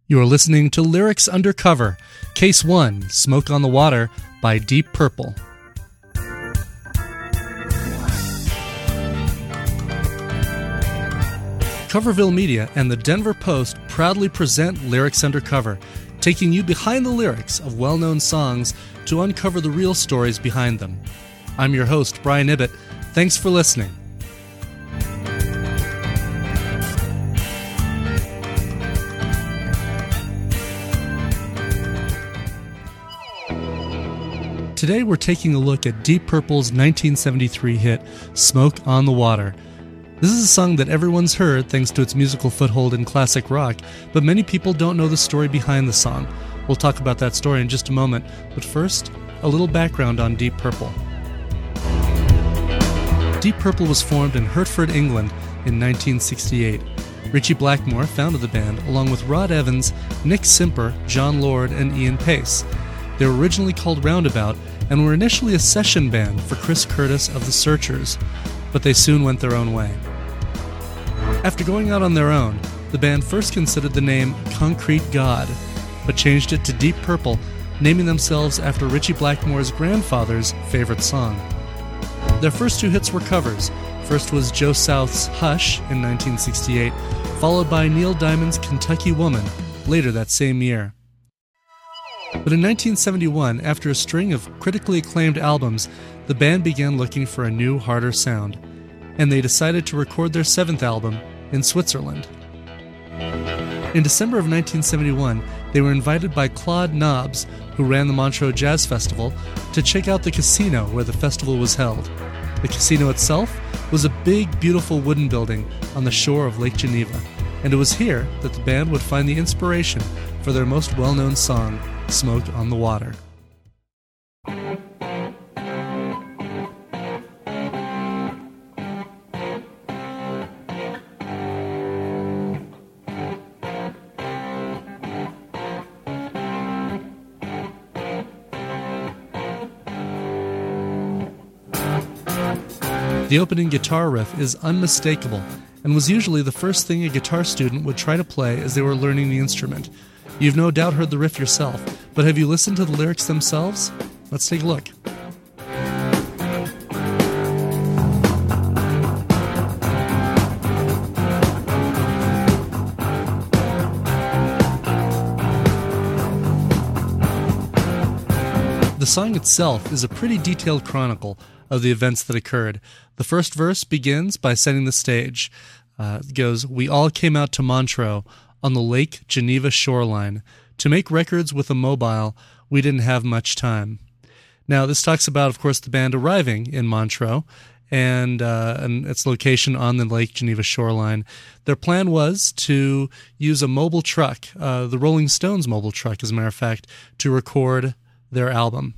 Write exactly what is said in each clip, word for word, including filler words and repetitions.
You are listening to Lyrics Undercover, Case one, Smoke on the Water by Deep Purple. Coverville Media and the Denver Post proudly present Lyrics Undercover, taking you behind the lyrics of well-known songs to uncover the real stories behind them. I'm your host, Brian Ibbett. Thanks for listening. Today we're taking a look at Deep Purple's nineteen seventy-three hit, Smoke on the Water. This is a song that everyone's heard thanks to its musical foothold in classic rock, but many people don't know the story behind the song. We'll talk about that story in just a moment, but first, a little background on Deep Purple. Deep Purple was formed in Hertford, England in nineteen sixty-eight. Ritchie Blackmore founded the band along with Rod Evans, Nick Simper, John Lord, and Ian Pace. They were originally called Roundabout and were initially a session band for Chris Curtis of The Searchers, but they soon went their own way. After going out on their own, the band first considered the name Concrete God, but changed it to Deep Purple, naming themselves after Ritchie Blackmore's grandfather's favorite song. Their first two hits were covers. First was Joe South's Hush in nineteen sixty-eight, followed by Neil Diamond's Kentucky Woman later that same year. But in nineteen seventy-one, after a string of critically acclaimed albums, the band began looking for a new, harder sound, and they decided to record their seventh album in Switzerland. In December of nineteen seventy-one, they were invited by Claude Nobbs, who ran the Montreux Jazz Festival, to check out the casino where the festival was held. The casino itself was a big, beautiful wooden building on the shore of Lake Geneva, and it was here that the band would find the inspiration for their most well-known song, Smoke on the Water. The opening guitar riff is unmistakable and was usually the first thing a guitar student would try to play as they were learning the instrument. You've no doubt heard the riff yourself, but have you listened to the lyrics themselves? Let's take a look. The song itself is a pretty detailed chronicle of the events that occurred. The first verse begins by setting the stage. Uh, it goes, "We all came out to Montreux on the Lake Geneva shoreline. To make records with a mobile, we didn't have much time." Now, this talks about, of course, the band arriving in Montreux and, uh, and its location on the Lake Geneva shoreline. Their plan was to use a mobile truck, uh, the Rolling Stones mobile truck, as a matter of fact, to record their album.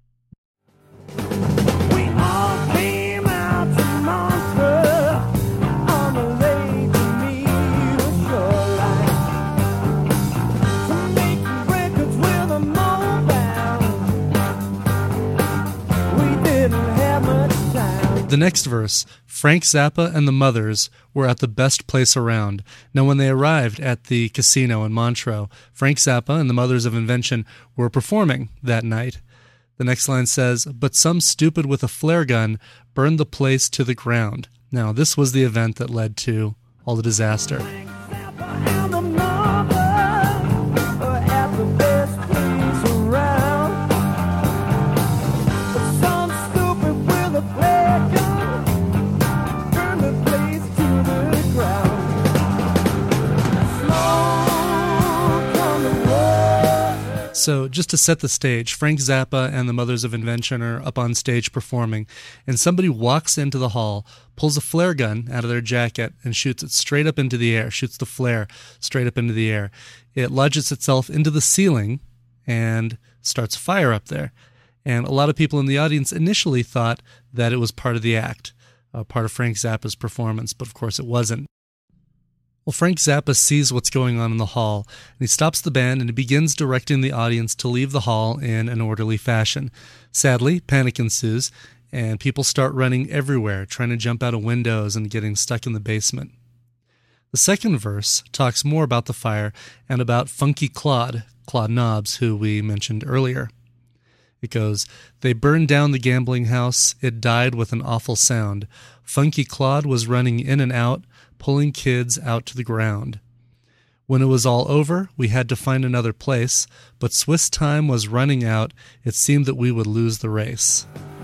The next verse, Frank Zappa and the Mothers were at the best place around. Now, when they arrived at the casino in Montreux, Frank Zappa and the Mothers of Invention were performing that night. The next line says, "But some stupid with a flare gun burned the place to the ground." Now, this was the event that led to all the disaster. So just to set the stage, Frank Zappa and the Mothers of Invention are up on stage performing, and somebody walks into the hall, pulls a flare gun out of their jacket, and shoots it straight up into the air, shoots the flare straight up into the air. It lodges itself into the ceiling and starts a fire up there. And a lot of people in the audience initially thought that it was part of the act, uh, part of Frank Zappa's performance, but of course it wasn't. Well, Frank Zappa sees what's going on in the hall, and he stops the band and he begins directing the audience to leave the hall in an orderly fashion. Sadly, panic ensues, and people start running everywhere, trying to jump out of windows and getting stuck in the basement. The second verse talks more about the fire and about Funky Claude, Claude Nobbs, who we mentioned earlier. It goes, "They burned down the gambling house. It died with an awful sound. Funky Claude was running in and out, pulling kids out to the ground. When it was all over, we had to find another place, but Swiss time was running out. It seemed that we would lose the race."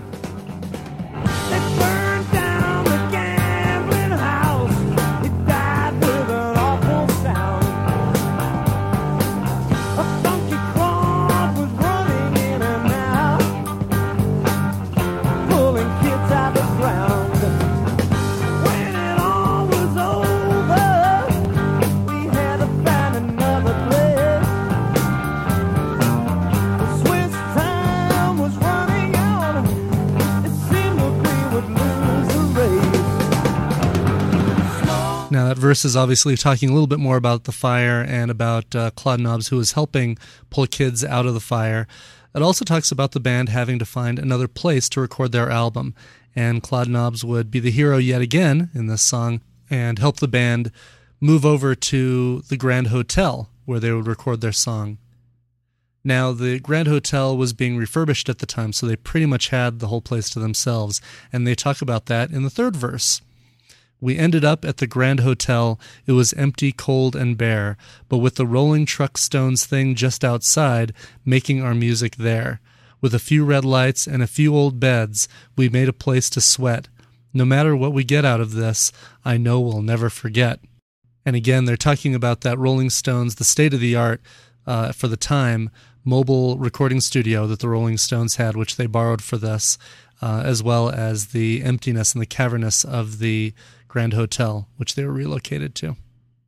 Now, that verse is obviously talking a little bit more about the fire and about uh, Claude Nobbs, who is helping pull kids out of the fire. It also talks about the band having to find another place to record their album, and Claude Nobbs would be the hero yet again in this song and help the band move over to the Grand Hotel, where they would record their song. Now, the Grand Hotel was being refurbished at the time, so they pretty much had the whole place to themselves, and they talk about that in the third verse. "We ended up at the Grand Hotel. It was empty, cold, and bare, but with the rolling truck stones thing just outside, making our music there. With a few red lights and a few old beds, we made a place to sweat. No matter what we get out of this, I know we'll never forget." And again, they're talking about that Rolling Stones, the state-of-the-art, uh, for the time, mobile recording studio that the Rolling Stones had, which they borrowed for this, uh, as well as the emptiness and the cavernous of the Grand Hotel, which they were relocated to.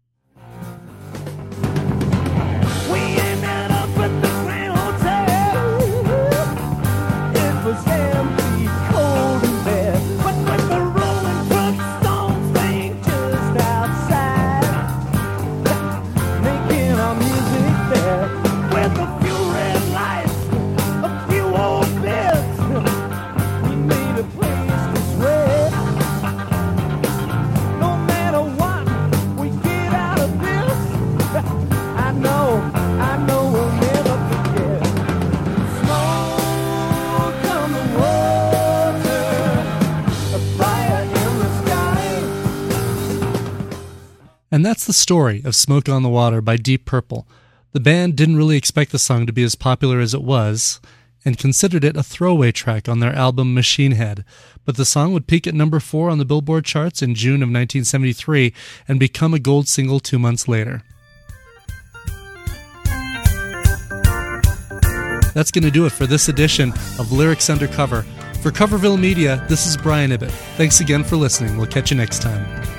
We ended up at the Grand Hotel. It was empty, cold, and bare, but with the rolling truck stones thing just outside, making our music there. With a few red lights, a few old beds, we made a place to sweat. No matter what we get out of this, I know, I know we'll never forget. Smoke on the water, a fire in the sky. And that's the story of Smoke on the Water by Deep Purple. The band didn't really expect the song to be as popular as it was, and considered it a throwaway track on their album Machine Head, but the song would peak at number four on the Billboard charts in June of nineteen seventy-three and become a gold single two months later. That's going to do it for this edition of Lyrics Undercover. For Coverville Media, this is Brian Ibbett. Thanks again for listening. We'll catch you next time.